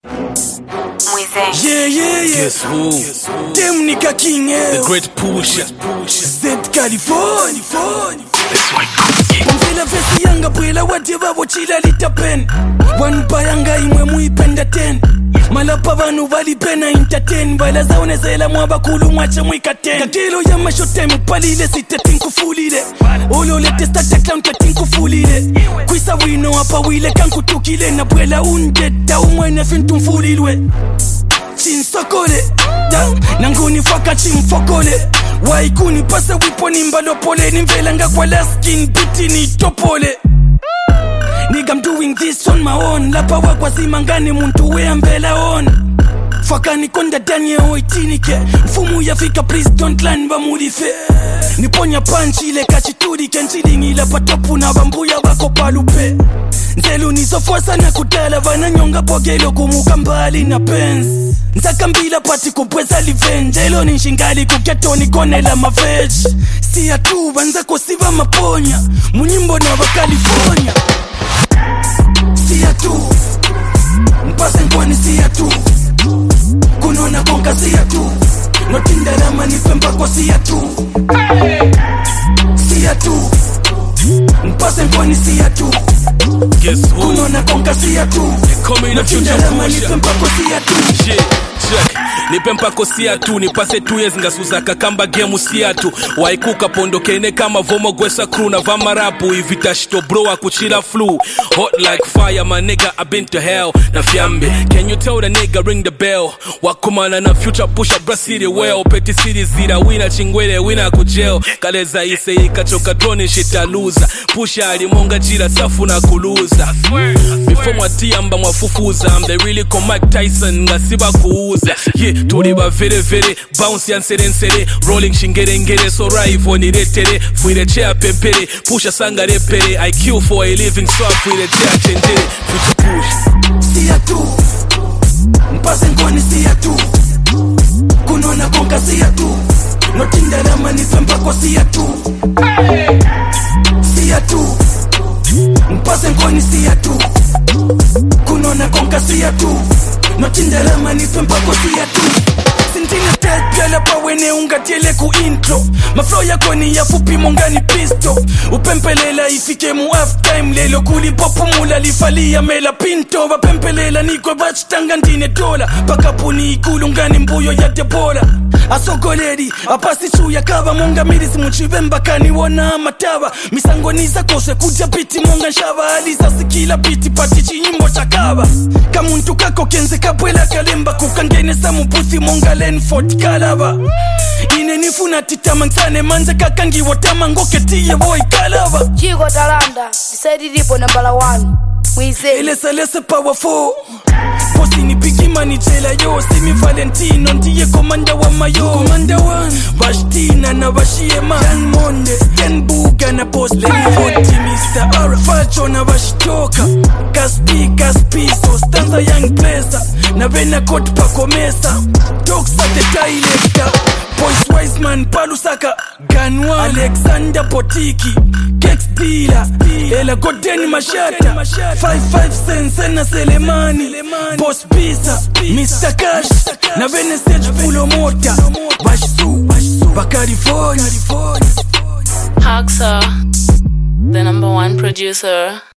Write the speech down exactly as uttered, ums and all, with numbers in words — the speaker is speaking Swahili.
Yeah, yeah, yeah. Guess who? Dem Nika King, eh? The great Pusha. Z California. That's why Mfila vesi yanga bwela wate babo chila litapen. Wanpa yanga imwe muipenda ten. Malapa banu vali pena entertain. Bala zaone zela mwaba kulu mwacha mwika ten. Kakelo ya mashote mpalile site tinku fulile. Olo lete state clown ke tinku fulile. Kwisa wino hapa wile kanku tukile. Na bwela undeta umwene fintu mfulilwe. Chinsokole da nanguni faka chimfokole waikuni pasa wipo nimbalopole nimvelanga kwa la skin biti ni topole. Nigga, I'm doing this on my own. Lapa wakwa zimangani muntu wea mbela on. Faka ni konda danye oitinike. Mfumu ya fika please don't land ba mulife. Niponya panchi ile kachituri kenchidingi la patopu na bambuya wako palupe. Nzelu nizofuasa na kutala vana nyonga pogelo kumuka mbali na pens. Nzaka mbila pati kupweza livenge. Elo nishingali kuketo nikone la mavej. Siya tu banza kosiva maponya. Munyimbo na wa California. Siya tu mpase nkwani siya tu kunona konga siya tu notindalama nipemba kwa siya tu siya tu mpase nkwani siya tu kunona konga siya tu notindalama nipemba kwa siya tu. check nipe mpako siya tu nipase tu yezi ngasuzaka kamba gemu siya tu waikuka pondo kene kama vomo gwesa crew na vama rapu ivitashito bro wa kuchila flu hot like fire my nigga I been to hell na fiambe can you tell the nigga ring the bell wakumana na future pusha brasiri well peti city zira wina chingwele wina kujel kaleza ise ikachoka drone shita loser pusha alimonga jira safu na kuluza before mwatiamba mwafufuza I'm the really come Mike Tyson ngasiba kuuza yeah tuliba vere vere bounce ya nsere nsere rolling shingere ngere so rival ni retere fuire chair pempere pusha sanga repere I kill for a living so fuire chair chenjere future push siya tu mpase nkwani siya tu kunona konga siya tu notindalama nipemba kwa siya tu siya tu mpase nkwani siya tu kunona konga siya tu notindalama nipemba kwa siya tu. Sintine tel piala pa wene ungatiele ku intro. Maflow yako ni ya fupi mongani pisto. Upempelela ifike mu half time. Lelo kuli popu mula lifalia mela pinto. Wapempelela niko batch tanga ndine dola. Pakapuni ikulungani mbuyo ya debola. Asogoleri apasi chuya kava monga mirisi muchivemba kani wana matava. Misango nisa kose kuja biti monga nshava. Alisa sikila biti pati chinyimbo chakava. Kamuntu kako kenze kabwela kalemba. Kukangene samu puthi monga Lenford kalava. Ine nifuna titama nsane manze kakangi watama ngoke tiye boy kalava. Chigo Talanda, decided ipo number one. Mwize Elesa lese powerful. Posi ni bigi mani chela yo. Simi Valentino ndiye komanda wa mayo. Komanda one Bashtina na Bashiema Jan Monde Ken Buga na Boss Lenford mister R Facho na Bashitoka Kaspi Kaspi so stanza young blazer. Na vena kot pakomesa Toxa the director Boys Wiseman Palusaka Ganwa Alexander Potiki Kex Dealer Ela Godeni Mashata five five Sense na Selemani Boss Pisa mister Cash Na vene stage full mota Bashu Bakarifornia Haxa, the number one producer.